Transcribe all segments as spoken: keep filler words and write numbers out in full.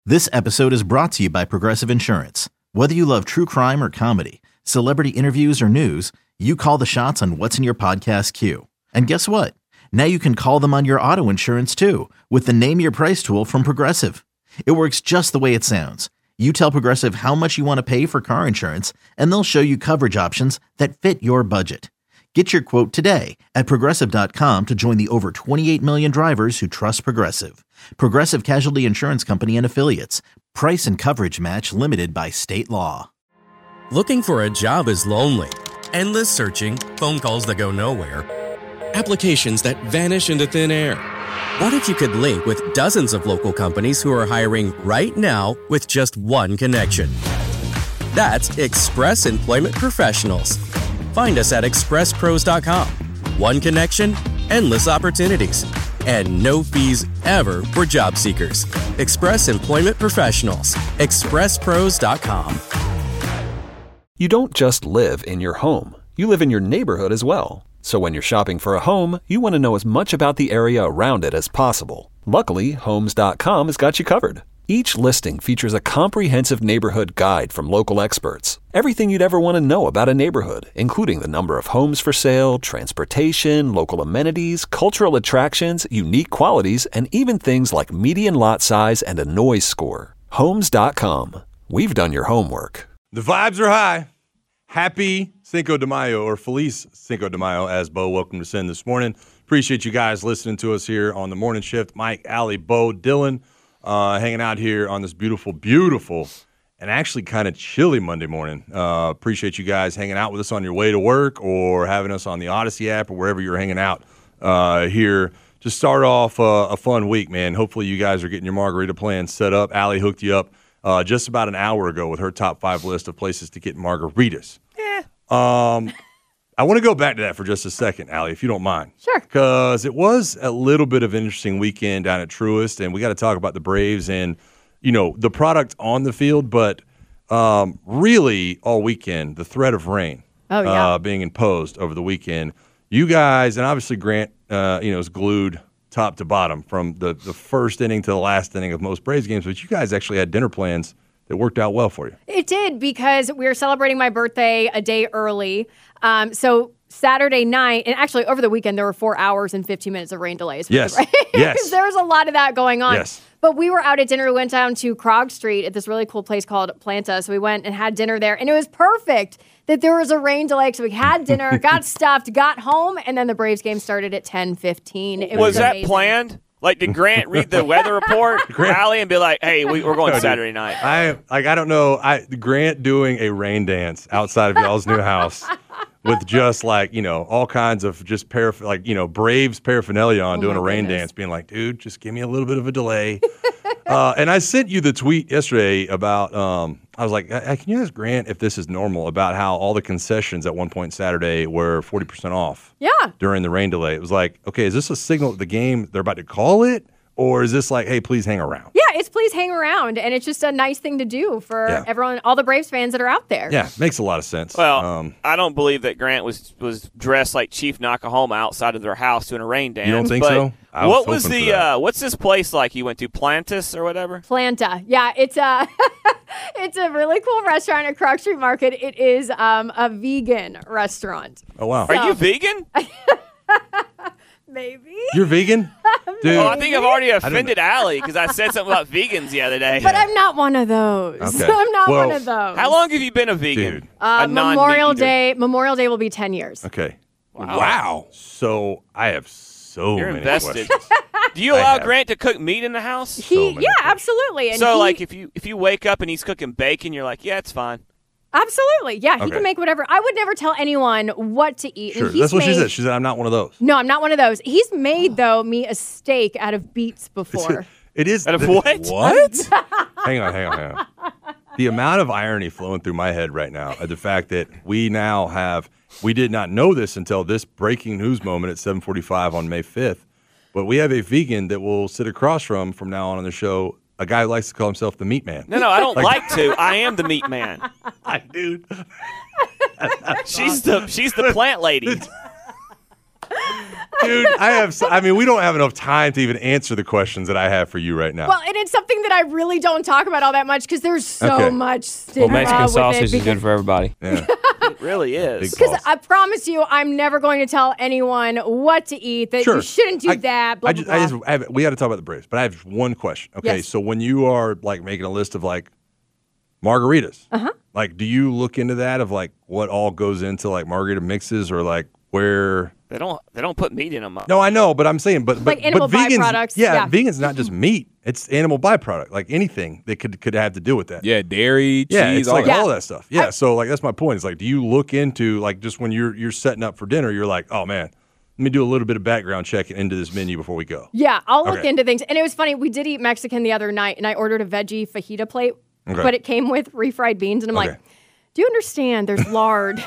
This episode is brought to you by Progressive Insurance. Whether you love true crime or comedy, celebrity interviews or news, you call the shots on what's in your podcast queue. And guess what? Now you can call them on your auto insurance too with the Name Your Price tool from Progressive. It works just the way it sounds. You tell Progressive how much you want to pay for car insurance, and they'll show you coverage options that fit your budget. Get your quote today at Progressive dot com to join the over twenty-eight million drivers who trust Progressive. Progressive Casualty Insurance Company and Affiliates. Price and coverage match limited by state law. Looking for a job is lonely. Endless searching, phone calls that go nowhere, applications that vanish into thin air. What if you could link with dozens of local companies who are hiring right now with just one connection? That's Express Employment Professionals. Find us at express pros dot com. One connection, endless opportunities, and no fees ever for job seekers. Express Employment Professionals. express pros dot com. You don't just live in your home. You live in your neighborhood as well. So when you're shopping for a home, you want to know as much about the area around it as possible. Luckily, homes dot com has got you covered. Each listing features a comprehensive neighborhood guide from local experts. Everything you'd ever want to know about a neighborhood, including the number of homes for sale, transportation, local amenities, cultural attractions, unique qualities, and even things like median lot size and a noise score. homes dot com. We've done your homework. The vibes are high. Happy Cinco de Mayo, or Feliz Cinco de Mayo, as Bo welcomed us in this morning. Appreciate you guys listening to us here on the morning shift. Mike, Allie, Bo, Dylan, uh, hanging out here on this beautiful, beautiful, and actually kind of chilly Monday morning. Uh, appreciate you guys hanging out with us on your way to work or having us on the Odyssey app or wherever you're hanging out uh, here to start off uh, a fun week, man. Hopefully you guys are getting your margarita plan set up. Allie hooked you up Uh, just about an hour ago with her top five list of places to get margaritas. Yeah. Um, I want to go back to that for just a second, Allie, if you don't mind. Sure. Because it was a little bit of an interesting weekend down at Truist, and we got to talk about the Braves and, you know, the product on the field, but um, really all weekend, the threat of rain oh, yeah. uh, being imposed over the weekend. You guys, and obviously Grant, uh, you know, is glued top to bottom from the, the first inning to the last inning of most Braves games, but you guys actually had dinner plans that worked out well for you. It did, because we were celebrating my birthday a day early. Um, so Saturday night, and actually over the weekend, there were four hours and fifteen minutes of rain delays. Yes, right? yes. There was a lot of that going on. Yes. But we were out at dinner. We went down to Krog Street at this really cool place called Planta. So we went and had dinner there, and it was perfect that there was a rain delay. So we had dinner, got stuffed, got home, and then the Braves game started at ten fifteen. It was, was that amazing. planned? Like, did Grant read the weather report, Allie, and be like, hey, we, we're going No, Saturday dude. night? I like I don't know. I Grant doing a rain dance outside of y'all's new house with just like, you know, all kinds of just paraph- like, you know, Braves paraphernalia on Oh, doing my a rain goodness. dance, being like, dude, just give me a little bit of a delay. uh, and I sent you the tweet yesterday about, um, I was like, hey, can you ask Grant if this is normal, about how all the concessions at one point Saturday were forty percent off Yeah. during the rain delay. It was like, okay, is this a signal that the game, they're about to call it? Or is this like, hey, please hang around? Yeah, it's please hang around, and it's just a nice thing to do for Yeah. everyone, all the Braves fans that are out there. Yeah, makes a lot of sense. Well, um, I don't believe that Grant was was dressed like Chief Nakahoma outside of their house doing a rain dance. You don't think but so? I was what was hoping the for that. uh, what's this place like you went to, Plantis or whatever? Planta. Yeah, it's a it's a really cool restaurant at Krog Street Market. It is um, a vegan restaurant. oh, wow. Are you vegan? Maybe. You're vegan? Dude. Oh, I think I've already offended Allie because I said something about vegans the other day. But I'm not one of those. Okay. I'm not Well, one of those. How long have you been a vegan? Dude. Uh, a non-meat Memorial eater? Day. Memorial Day will be ten years. Okay. Wow. So I have so You're many invested. questions. Do you I allow have. Grant to cook meat in the house? He, So yeah, many questions. absolutely. And so, he- like, if you if you wake up and he's cooking bacon, you're like, yeah, it's fine. absolutely, yeah, he Okay. can make whatever. I would never tell anyone what to eat. Sure. And he's That's what she made- said. She said, I'm not one of those. No, I'm not one of those. He's made though me a steak out of beets before. It is. Out of the- what? What? hang on, hang on, hang on. The amount of irony flowing through my head right now at the fact that we now have, we did not know this until this breaking news moment at seven forty-five on May fifth, but we have a vegan that will sit across from, from now on on the show, a guy who likes to call himself the meat man. No, no, I don't like to. I am the meat man. I dude. She's the she's the plant lady. Dude, I have. so- I mean, we don't have enough time to even answer the questions that I have for you right now. Well, and it's something that I really don't talk about all that much because there's so Okay. much Well, stigma Mexican with sausage it. is good for everybody. yeah. It really is. Big Because I promise you, I'm never going to tell anyone what to eat. That Sure. you shouldn't do I- that. Blah I blah just, blah. I just, I have, we got to talk about the Braves, but I have one question. Okay, Yes. so when you are like making a list of like margaritas, uh-huh. like, do you look into that of like what all goes into like margarita mixes or like where? They don't. They don't put meat in them. No, I know, but I'm saying, but but, Like animal but vegans, byproducts, yeah, yeah. vegans not just meat; it's animal byproduct, like anything that could could have to do with that. Yeah, dairy, cheese, Yeah, it's all like that. all that stuff. Yeah, so like that's my point. It's like, do you look into like just when you're you're setting up for dinner, you're like, oh man, let me do a little bit of background checking into this menu before we go. Yeah, I'll look Okay. into things. And it was funny. We did eat Mexican the other night, and I ordered a veggie fajita plate, Okay. but it came with refried beans. And I'm Okay. like, do you understand there's lard?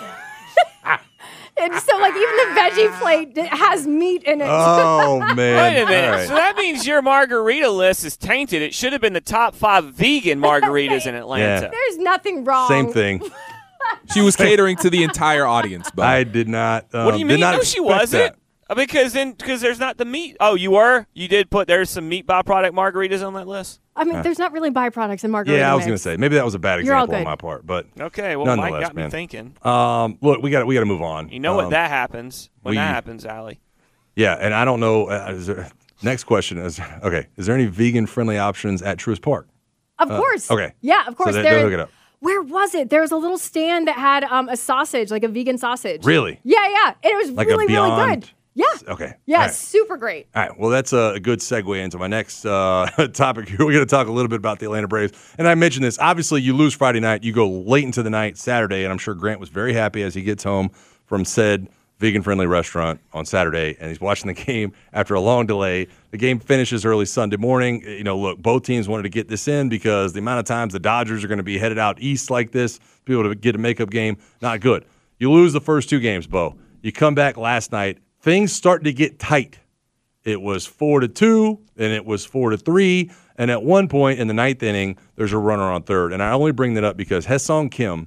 And so, like, even the veggie plate d- has meat in it. Oh man! Wait a minute. All right. So that means your margarita list is tainted. It should have been the top five vegan margaritas in Atlanta. There's nothing wrong. Same thing. She was catering to the entire audience, Bo. I did not. Um, What do you did mean? not No, she expect wasn't. that. Uh, Because then, because there's not the meat. Oh, you were. You did put. There's some meat byproduct margaritas on that list. I mean, there's not really byproducts in margarita. Yeah, I was going to mix. say maybe that was a bad You're all example on good. my part, but Okay. Well, Mike nonetheless, got me man. thinking. Um, look, we got we got to move on. You know um, what that happens when we- that happens, Allie. Yeah, and I don't know. Uh, is there, next question is okay. Is there any vegan friendly options at Truist Park? Of course. okay. Yeah, of course. they- there, they'll hook it up. Where was it? There was a little stand that had um, a sausage, like a vegan sausage. Really? Yeah, yeah. And it was Like really, a Beyond? really good. Yeah. Okay. Yeah, All right. super great. All right. Well, that's a good segue into my next uh, topic here. We're going to talk a little bit about the Atlanta Braves. And I mentioned this. Obviously, you lose Friday night. You go late into the night Saturday. And I'm sure Grant was very happy as he gets home from said vegan-friendly restaurant on Saturday. And he's watching the game after a long delay. The game finishes early Sunday morning. You know, look, both teams wanted to get this in because the amount of times the Dodgers are going to be headed out east like this, be able to get a makeup game, not good. You lose the first two games, Bo. You come back last night. Things start to get tight. It was four to two, and it was four to three, and at one point in the ninth inning, there's a runner on third. And I only bring that up because Haesung Kim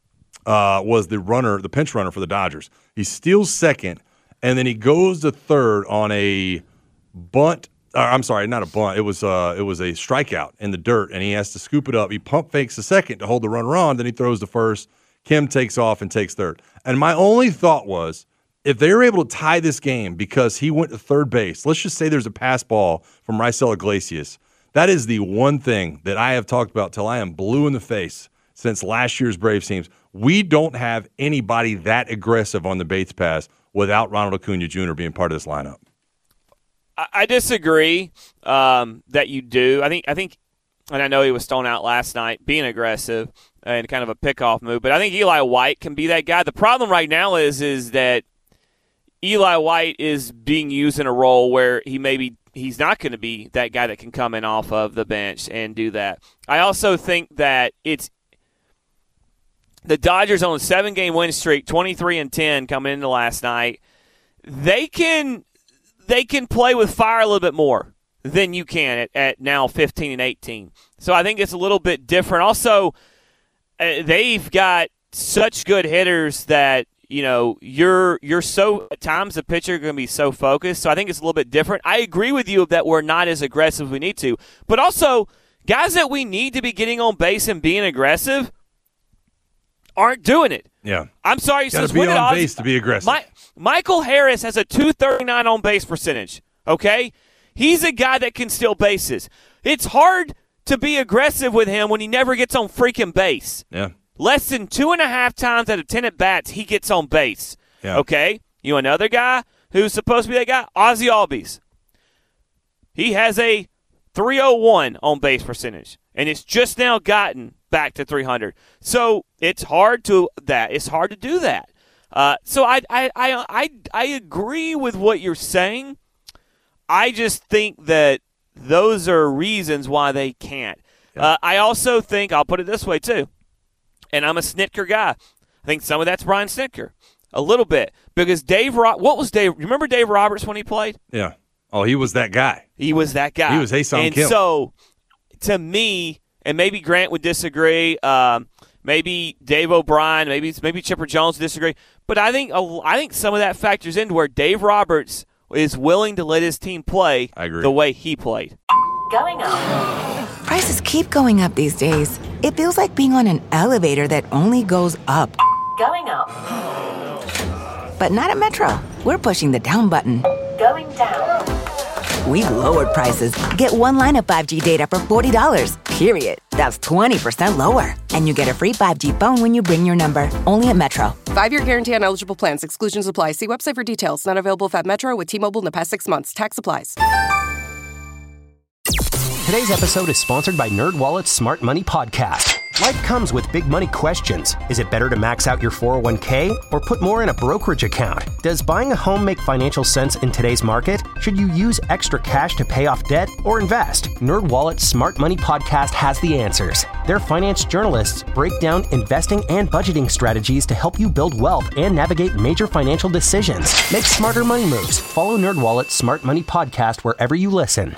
uh, was the runner, the pinch runner for the Dodgers. He steals second, and then he goes to third on a bunt. Or, I'm sorry, not a bunt. It was uh, it was a strikeout in the dirt, and he has to scoop it up. He pump fakes the second to hold the runner on. Then he throws the first. Kim takes off and takes third. And my only thought was, if they were able to tie this game because he went to third base, let's just say there's a pass ball from Raisel Iglesias. That is the one thing that I have talked about till I am blue in the face since last year's Braves teams. We don't have anybody that aggressive on the Bates pass without Ronald Acuna Junior being part of this lineup. I, I disagree um, that you do. I think. I think, and I know he was thrown out last night, being aggressive and kind of a pickoff move. But I think Eli White can be that guy. The problem right now is is that Eli White is being used in a role where he maybe he's not going to be that guy that can come in off of the bench and do that. I also think that it's the Dodgers on a seven-game win streak, twenty-three and ten coming into last night. They can they can play with fire a little bit more than you can at, at now fifteen and eighteen. So I think it's a little bit different. Also, uh, they've got such good hitters that you know, you're you're so at times the pitcher going to be so focused. So I think it's a little bit different. I agree with you that we're not as aggressive as we need to, but also guys that we need to be getting on base and being aggressive aren't doing it. Yeah, I'm sorry. got to since be when did on Ozzy- base to be aggressive. My, Michael Harris has a two thirty-nine on base percentage. Okay, he's a guy that can steal bases. It's hard to be aggressive with him when he never gets on freaking base. yeah, Less than two and a half times out of ten at bats, he gets on base. Yeah. Okay? You know another guy who's supposed to be that guy? Ozzy Albies. He has a three oh one on base percentage, and it's just now gotten back to three hundred. So it's hard to that. It's hard to do that. Uh, so I, I I I I agree with what you're saying. I just think that those are reasons why they can't. Yeah. Uh, I also think I'll put it this way too. And I'm a Snitker guy. I think some of that's Brian Snitker, a little bit, because Dave. Ro- what was Dave? Remember Dave Roberts when he played? yeah. Oh, he was that guy. He was that guy. He was Haesung And Kim. so, to me, and maybe Grant would disagree. Um, maybe Dave O'Brien, maybe maybe Chipper Jones would disagree. But I think a- I think some of that factors into where Dave Roberts is willing to let his team play I agree. the way he played. Going up. Prices keep going up these days. It feels like being on an elevator that only goes up. Going up. But not at Metro. We're pushing the down button. Going down. We've lowered prices. Get one line of five G data for forty dollars, period. That's twenty percent lower. And you get a free five G phone when you bring your number. Only at Metro. Five-year guarantee on eligible plans. Exclusions apply. See website for details. Not available at Metro with T-Mobile in the past six months. Tax applies. Today's episode is sponsored by NerdWallet's Smart Money Podcast. Life comes with big money questions. Is it better to max out your four oh one k or put more in a brokerage account? Does buying a home make financial sense in today's market? Should you use extra cash to pay off debt or invest? NerdWallet's Smart Money Podcast has the answers. Their finance journalists break down investing and budgeting strategies to help you build wealth and navigate major financial decisions. Make smarter money moves. Follow NerdWallet's Smart Money Podcast wherever you listen.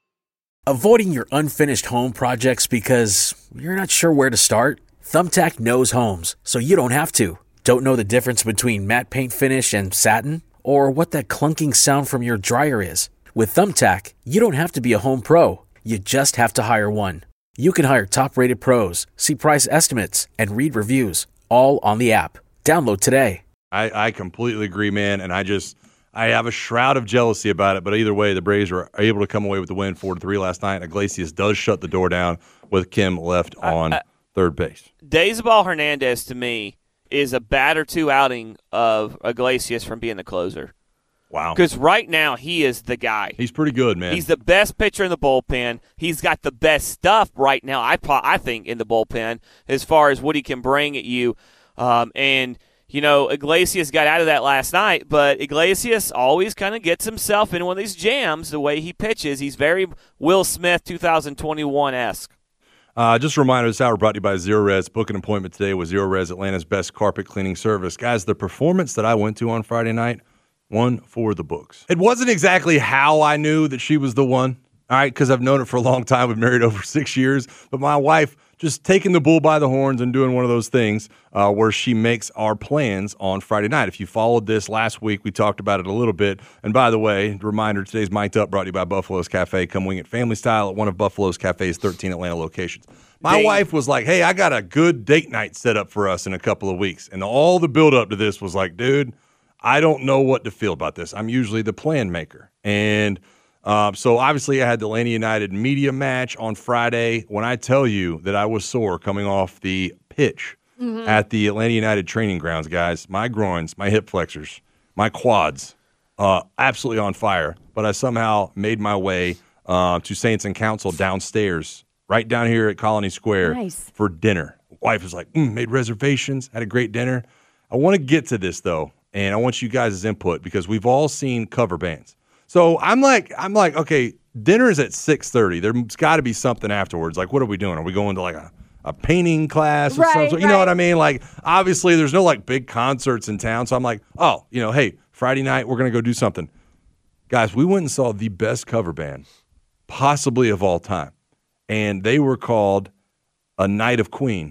Avoiding your unfinished home projects because you're not sure where to start? Thumbtack knows homes, so you don't have to. Don't know the difference between matte paint finish and satin? Or what that clunking sound from your dryer is? With Thumbtack, you don't have to be a home pro. You just have to hire one. You can hire top-rated pros, see price estimates, and read reviews, all on the app. Download today. I, I completely agree, man, and I just – I have a shroud of jealousy about it, but either way, the Braves were able to come away with the win four to three last night. Iglesias does shut the door down with Kim left on uh, uh, third base. Daysball Hernandez, to me, is a bat or two outing of Iglesias from being the closer. Wow. Because right now, he is the guy. He's pretty good, man. He's the best pitcher in the bullpen. He's got the best stuff right now, I, I think, in the bullpen as far as what he can bring at you. Um, and – You know, Iglesias got out of that last night, but Iglesias always kind of gets himself in one of these jams the way he pitches. He's very Will Smith twenty twenty-one-esque. Uh, just a reminder, this hour brought to you by Zero Res. Book an appointment today with Zero Res, Atlanta's best carpet cleaning service. Guys, the performance that I went to on Friday night, one for the books. It wasn't exactly how I knew that she was the one, all right, because I've known her for a long time. We've married over six years, but my wife just taking the bull by the horns and doing one of those things uh, where she makes our plans on Friday night. If you followed this last week, we talked about it a little bit. And by the way, reminder, today's Mic'd Up brought to you by Buffalo's Cafe. Come wing it family style at one of Buffalo's Cafe's thirteen Atlanta locations. My Dang. wife was like, hey, I got a good date night set up for us in a couple of weeks. And all the build up to this was like, dude, I don't know what to feel about this. I'm usually the plan maker. And Uh, so, obviously, I had the Atlanta United media match on Friday. When I tell you that I was sore coming off the pitch mm-hmm. at the Atlanta United training grounds, guys, my groins, my hip flexors, my quads, uh, absolutely on fire. But I somehow made my way uh, to Saints and Council downstairs, right down here at Colony Square nice. for dinner. Wife was like, mm, made reservations, had a great dinner. I want to get to this, though, and I want you guys' input because we've all seen cover bands. So I'm like, I'm like, okay, dinner is at six thirty. There's got to be something afterwards. Like, what are we doing? Are we going to like a, a painting class or right, something? You right. know what I mean? Like, obviously, there's no like big concerts in town. So I'm like, oh, you know, hey, Friday night, we're going to go do something. Guys, we went and saw the best cover band possibly of all time. And they were called A Night of Queen.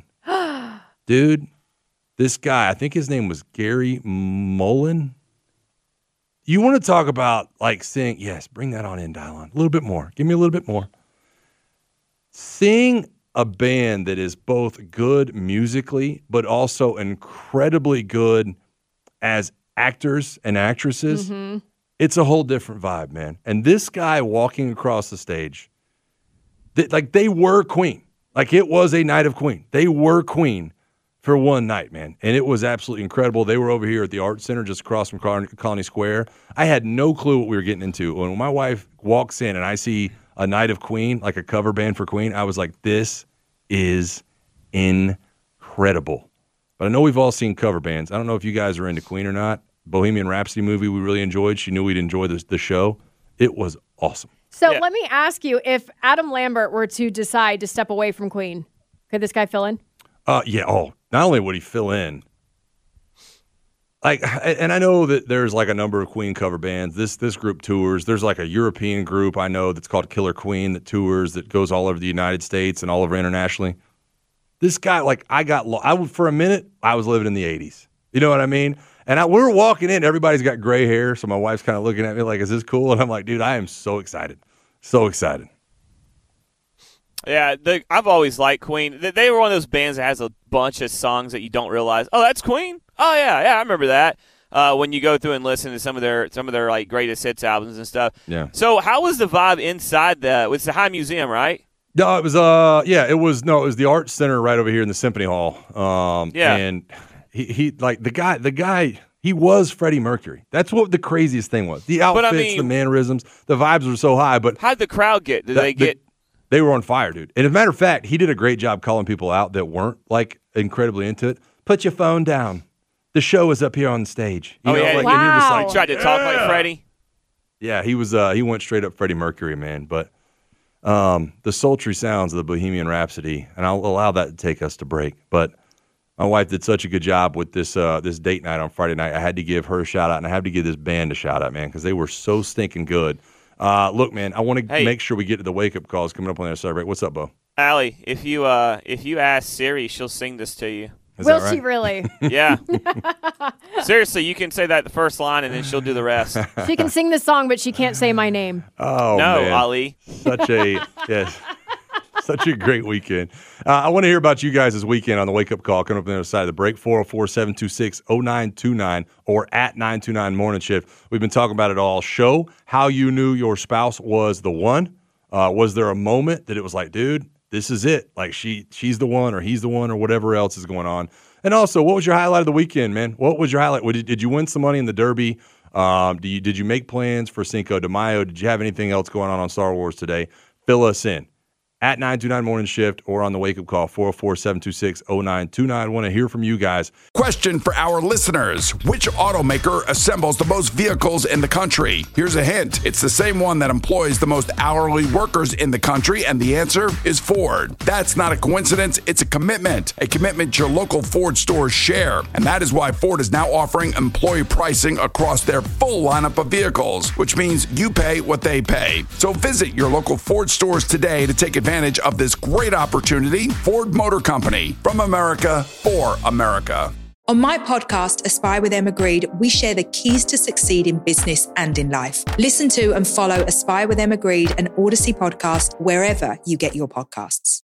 Dude, this guy, I think his name was Gary Mullen. You want to talk about, like, seeing, yes, bring that on in, dial on. A little bit more. Give me a little bit more. Seeing a band that is both good musically, but also incredibly good as actors and actresses, mm-hmm. it's a whole different vibe, man. And this guy walking across the stage, they, like, they were Queen. Like, it was a night of Queen. They were Queen for one night, man. And it was absolutely incredible. They were over here at the Art Center just across from Colony Square. I had no clue what we were getting into. When my wife walks in and I see A Night of Queen, like a cover band for Queen, I was like, this is incredible. But I know we've all seen cover bands. I don't know if you guys are into Queen or not. Bohemian Rhapsody movie we really enjoyed. She knew we'd enjoy the, the show. It was awesome. So yeah. let me ask you, if Adam Lambert were to decide to step away from Queen, could this guy fill in? Uh, yeah. Oh, not only would he fill in, like, and I know that there's like a number of Queen cover bands. This this group tours. There's like a European group I know that's called Killer Queen that tours, that goes all over the United States and all over internationally. This guy, like, I got, I would, for a minute, I was living in the eighties. You know what I mean? And I, we were walking in. Everybody's got gray hair, so my wife's kind of looking at me like, is this cool? And I'm like, dude, I am so excited. So excited. Yeah, the, I've always liked Queen. They, they were one of those bands that has a bunch of songs that you don't realize, oh, that's Queen? Oh, yeah, yeah, I remember that. Uh, when you go through and listen to some of their some of their like greatest hits albums and stuff. Yeah. So how was the vibe inside the? It's the High Museum, right? No, it was. Uh, yeah, it was. No, it was the Arts Center right over here in the Symphony Hall. Um, yeah. And he, he like the guy. The guy. He was Freddie Mercury. That's what the craziest thing was. The outfits, I mean, the mannerisms, the vibes were so high. But how'd the crowd get? Did the, they get? The, they were on fire, dude. And as a matter of fact, he did a great job calling people out that weren't like incredibly into it. Put your phone down. The show is up here on the stage. You oh know, yeah, like, wow. and you're just like, tried to talk yeah. like Freddie. Yeah, he was. Uh, he went straight up Freddie Mercury, man. But um, the sultry sounds of the Bohemian Rhapsody, and I'll allow that to take us to break. But my wife did such a good job with this uh, this date night on Friday night. I had to give her a shout out, and I had to give this band a shout out, man, because they were so stinking good. Uh, look, man, I want to hey. make sure we get to the wake up calls coming up on the other side break. What's up, Bo? Allie, if you uh, if you ask Siri, she'll sing this to you. Is Will that right? she really? Yeah. Seriously, you can say that the first line, and then she'll do the rest. She can sing the song, but she can't say my name. Oh, no, man. Ali. Such a yes, such a great weekend. Uh, I want to hear about you guys this weekend on the wake up call coming up on the other side of the break. four oh four, seven two six, oh nine two nine or at nine two nine Morning Shift. We've been talking about it all. Show how you knew your spouse was the one. Uh, was there a moment that it was like, dude, this is it? Like she, she's the one, or he's the one, or whatever else is going on. And also, what was your highlight of the weekend, man? What was your highlight? What, did, did you win some money in the Derby? Um, did you did you make plans for Cinco de Mayo? Did you have anything else going on on Star Wars today? Fill us in at nine two nine Morning Shift or on the wake up call four oh four, seven two six, oh nine two nine. I want to hear from you guys. Question for our listeners. Which automaker assembles the most vehicles in the country? Here's a hint. It's the same one that employs the most hourly workers in the country, and the answer is Ford. That's not a coincidence. It's a commitment. A commitment your local Ford stores share. And that is why Ford is now offering employee pricing across their full lineup of vehicles, which means you pay what they pay. So visit your local Ford stores today to take advantage of this great opportunity. Ford Motor Company, from America for America. On my podcast, Aspire with Emma Grede, we share the keys to succeed in business and in life. Listen to and follow Aspire with Emma Grede, an Odyssey podcast, wherever you get your podcasts.